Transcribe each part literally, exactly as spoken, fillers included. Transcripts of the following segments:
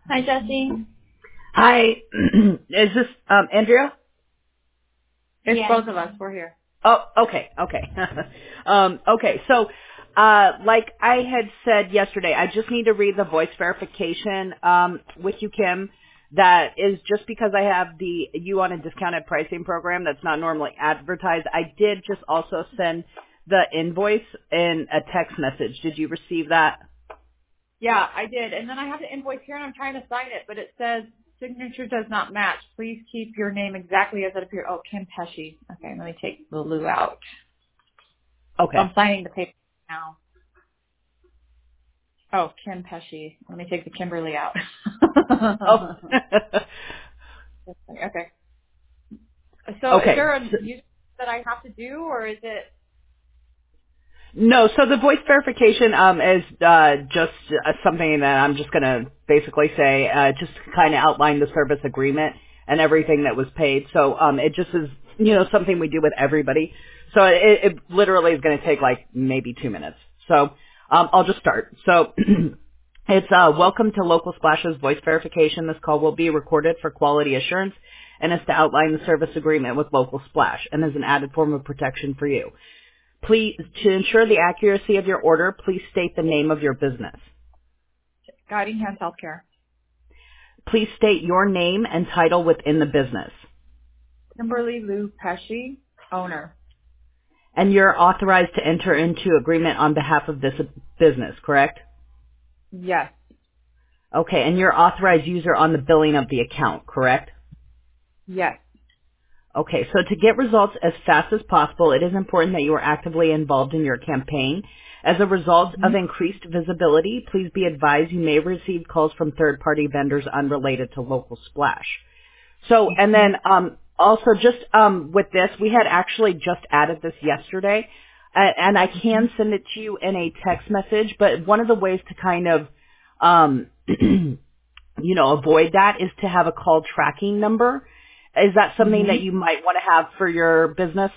Hi, Jesse. Hi, is this um, Andrea? It's Yes. both of us. We're here. Oh, okay, okay. um, okay, so uh, like I had said yesterday, I just need to read the voice verification um, with you, Kim. That is just because I have the you on a discounted pricing program that's not normally advertised. I did just also send the invoice in a text message. Did you receive that? Yeah, I did. And then I have the invoice here, and I'm trying to sign it, but it says signature does not match. Please keep your name exactly as it appears. Oh, Kim Pesci. Okay, let me take the Lou out. So I'm Okay. signing the paper now. Oh, Kim Pesci. Let me take the Kimberly out. Oh. Okay. So is okay. there a use that I have to do, or is it? No, so the voice verification um, is uh, just uh, something that I'm just going to basically say, uh, just kind of outline the service agreement and everything that was paid. So um, it just is, you know, something we do with everybody. So it, it literally is going to take like maybe two minutes. So um, I'll just start. So it's uh, welcome to Local Splash's voice verification. This call will be recorded for quality assurance and is to outline the service agreement with Local Splash and is an added form of protection for you. Please, to ensure the accuracy of your order, please state the name of your business. Guiding Hands Healthcare. Please state your name and title within the business. Kimberly Lou Pesci, owner. And you're authorized to enter into agreement on behalf of this business, correct? Yes. Okay, and you're authorized user on the billing of the account, correct? Yes. Okay, so to get results as fast as possible, it is important that you are actively involved in your campaign. As a result Mm-hmm. of increased visibility, please be advised you may receive calls from third-party vendors unrelated to Local Splash. So, and then um, also just um, with this, we had actually just added this yesterday, uh, and I can send it to you in a text message, but one of the ways to kind of, um, you know, avoid that is to have a call tracking number. Is that something Mm-hmm. that you might want to have for your business?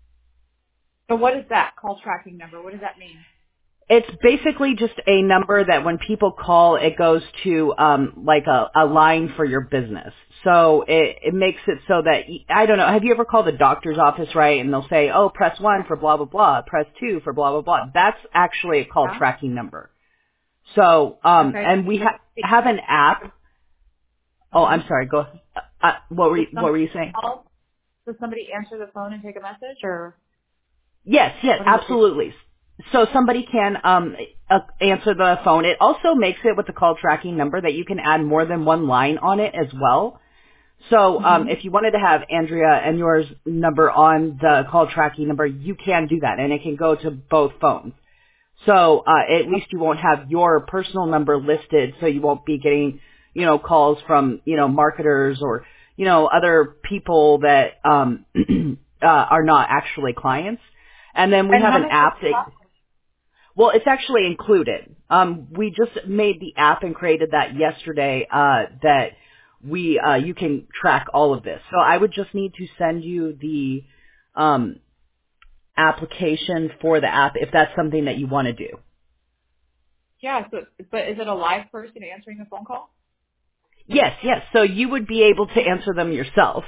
So what is that call tracking number? What does that mean? It's basically just a number that when people call, it goes to um, like a, a line for your business. So it, it makes it so that, y- I don't know, have you ever called the doctor's office, right? And they'll say, oh, press one for blah, blah, blah, press two for blah, blah, blah. That's actually a call Yeah. tracking number. So, um, Okay. and we ha- have an app. Oh, Uh-huh. I'm sorry, go, uh, uh, what were Does you, what were somebody you saying? call? Does somebody answer the phone and take a message, or Yes, yes, what does it do? absolutely. So somebody can um, uh, answer the phone. It also makes it with the call tracking number that you can add more than one line on it as well. So um, Mm-hmm. if you wanted to have Andrea and yours number on the call tracking number, you can do that, and it can go to both phones. So uh, at least you won't have your personal number listed, so you won't be getting, you know, calls from, you know, marketers or, you know, other people that um, uh, are not actually clients. And then we And have how an much does app it that, cost? well, it's actually included. Um, we just made the app and created that yesterday. Uh, that we uh, you can track all of this. So I would just need to send you the um, application for the app if that's something that you want to do. Yeah. So, but is it a live person answering the phone call? Yes, yes. So you would be able to answer them yourself.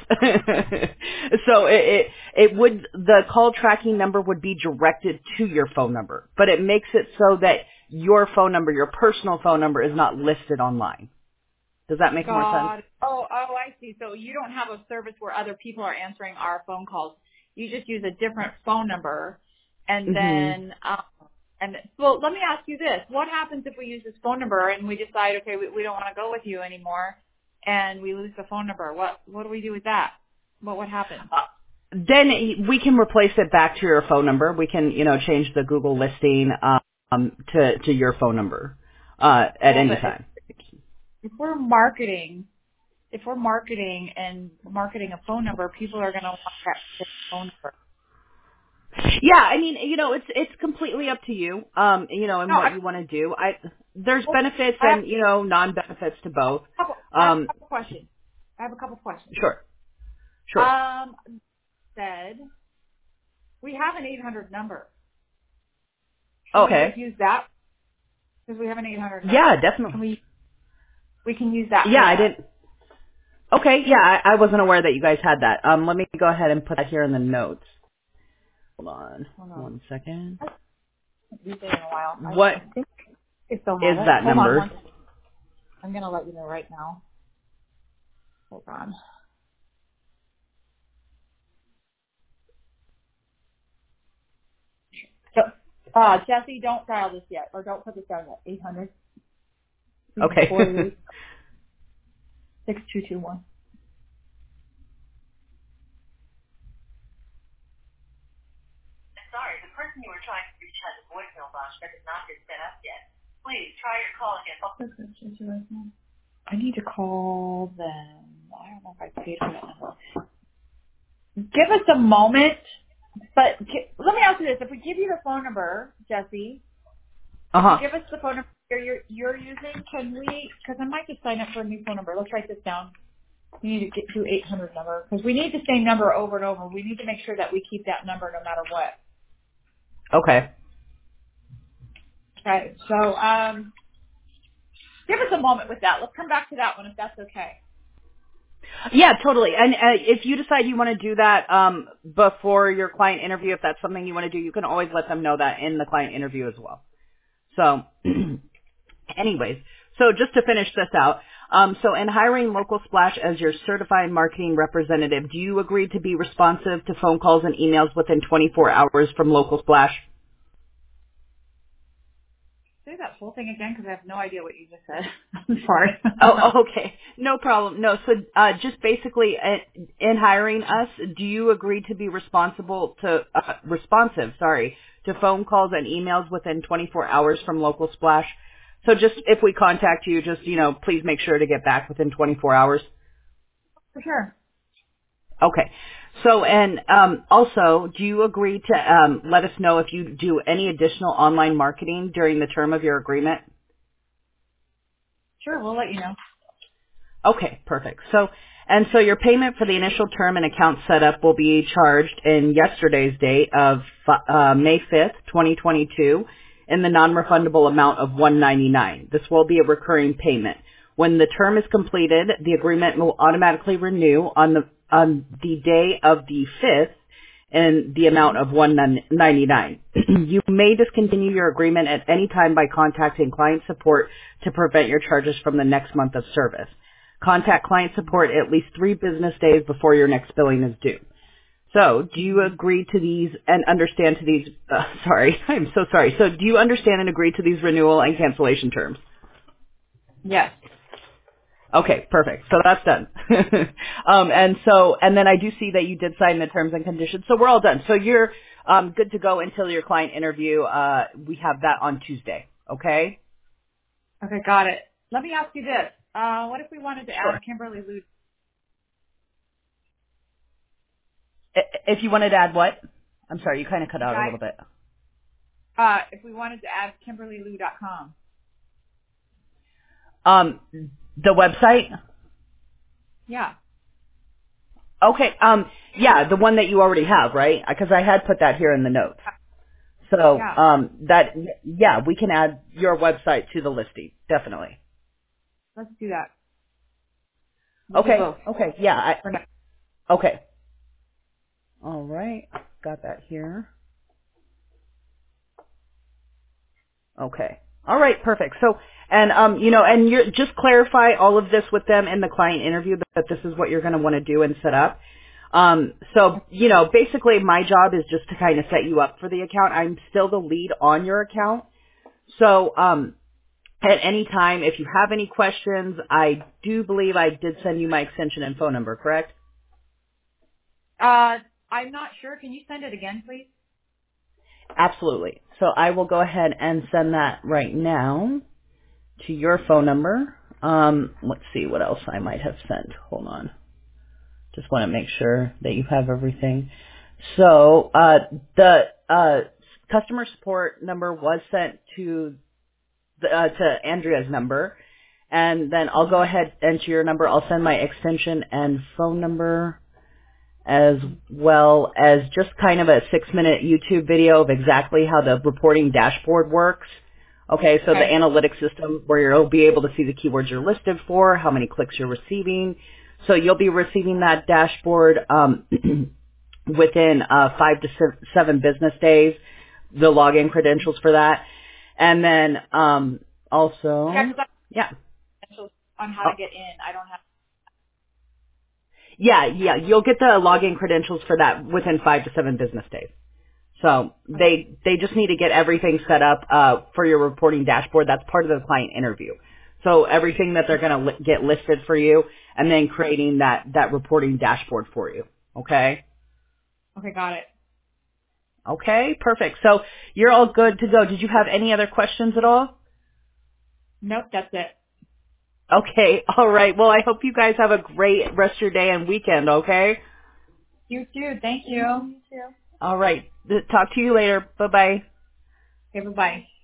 so it, it it would the call tracking number would be directed to your phone number, but it makes it so that your phone number, your personal phone number, is not listed online. Does that make more sense? God. Oh, oh, I see. So you don't have a service where other people are answering our phone calls. You just use a different phone number, and hmm then, um, and well, let me ask you this: what happens if we use this phone number and we decide, okay, we, we don't want to go with you anymore, and we lose the phone number? What what do we do with that? What would happen? Uh, then we can replace it back to your phone number. We can, you know, change the Google listing um, to to your phone number uh, at Well, any but if, time. if we're marketing, if we're marketing and marketing a phone number, people are going to want that phone number. Yeah, I mean, you know, it's it's completely up to you, um, you know, and No, what I, you want to do. I there's well, benefits I have, and you know non benefits to both. a couple, I have a Um, couple questions. I have a couple questions. sure, sure, Um, said we have an eight hundred number. Should we just okay, use that because we have an eight hundred yeah, number? Can definitely. we? We can use that. Yeah, I didn't. Okay, yeah, I, I wasn't aware that you guys had that. Um, let me go ahead and put that here in the notes. Hold on, Hold on. one second. I haven't used it in a while. I, What I think I still is have it. that Hold on number? one. I'm gonna let you know right now. Hold on. So, uh, Jesse, don't dial this yet, or don't put this down yet. eight hundred Okay. four eight six two two one. Sorry, the person you were trying to reach has a voicemail box that has not been set up yet. Please try your call again. I need to call them. I don't know if I paid for that number. Give us a moment, but gi- let me ask you this. If we give you the phone number, Jesse, Uh if huh. you give us the phone number you're, you're using, can we, because I might just sign up for a new phone number. Let's write this down. We need to get to eight hundred number, because we need the same number over and over. We need to make sure that we keep that number no matter what. Okay. Okay, so um, give us a moment with that. Let's come back to that one if that's okay. Yeah, totally. And uh, if you decide you want to do that um, before your client interview, if that's something you want to do, you can always let them know that in the client interview as well. So, anyways, so just to finish this out, um, so in hiring Local Splash as your certified marketing representative, do you agree to be responsive to phone calls and emails within twenty-four hours from Local Splash? Say that whole thing again, because I have no idea what you just said. I'm sorry. Oh, okay. No problem. No, so uh, just basically uh, in hiring us, do you agree to be responsible to uh, responsive, sorry, to phone calls and emails within twenty-four hours from Local Splash? So just if we contact you, just, you know, please make sure to get back within twenty-four hours. For sure. Okay. So, and um, also, do you agree to um, let us know if you do any additional online marketing during the term of your agreement? Sure, we'll let you know. Okay, perfect. So, and so your payment for the initial term and account setup will be charged in yesterday's date of uh, May fifth, twenty twenty-two, in the non-refundable amount of one hundred ninety-nine dollars. This will be a recurring payment. When the term is completed, the agreement will automatically renew on the on the day of the fifth in the amount of one hundred ninety-nine dollars. You may discontinue your agreement at any time by contacting client support to prevent your charges from the next month of service. Contact client support at least three business days before your next billing is due. So, do you agree to these and understand to these, uh, sorry, I'm so sorry. So, do you understand and agree to these renewal and cancellation terms? Yes. Okay, perfect. So that's done. um, and so, and then I do see that you did sign the terms and conditions. So we're all done. So you're um, good to go until your client interview. Uh, we have that on Tuesday. Okay? Okay, got it. Let me ask you this. Uh, what if we wanted to Sure. add Kimberly Lou? I- If you wanted to add what? I'm sorry, you kind of cut out a little bit. Uh, if we wanted to add Kimberly Lou dot com. Um, the website? Yeah. Okay. Um, yeah, the one that you already have, right? Because I had put that here in the notes. So, Yeah. um, that, yeah, we can add your website to the listing. Definitely. Let's do that. We'll do Okay. both. Okay. Yeah. I, For now. okay. All right. Got that here. Okay. All right. Perfect. So, and, um, you know, and you just clarify all of this with them in the client interview that this is what you're going to want to do and set up. Um, so, you know, basically my job is just to kind of set you up for the account. I'm still the lead on your account. So, um, at any time, if you have any questions, I do believe I did send you my extension and phone number, correct? Uh, I'm not sure. Can you send it again, please? Absolutely. So I will go ahead and send that right now to your phone number. Um, let's see what else I might have sent. Hold on. Just want to make sure that you have everything. So uh, the uh, customer support number was sent to the, uh, to Andrea's number, and then I'll go ahead and to your number. I'll send my extension and phone number, as well as just kind of a six-minute YouTube video of exactly how the reporting dashboard works. Okay, so Okay. the analytics system where you'll be able to see the keywords you're listed for, how many clicks you're receiving. So you'll be receiving that dashboard um, within uh, five to se- seven business days, the login credentials for that. And then um, also, Yeah, 'cause yeah. I on how Oh, to get in. I don't have. yeah, yeah, you'll get the login credentials for that within five to seven business days. So Okay. they they just need to get everything set up uh, for your reporting dashboard. That's part of the client interview. So everything that they're going to li- get listed for you, and then creating that that reporting dashboard for you. Okay. Okay, got it. Okay. Perfect. So you're all good to go. Did you have any other questions at all? Nope, that's it. Okay. All right. Well, I hope you guys have a great rest of your day and weekend. Okay. You too. Thank you. You too. All right. Talk to you later. Bye bye. Okay, bye bye.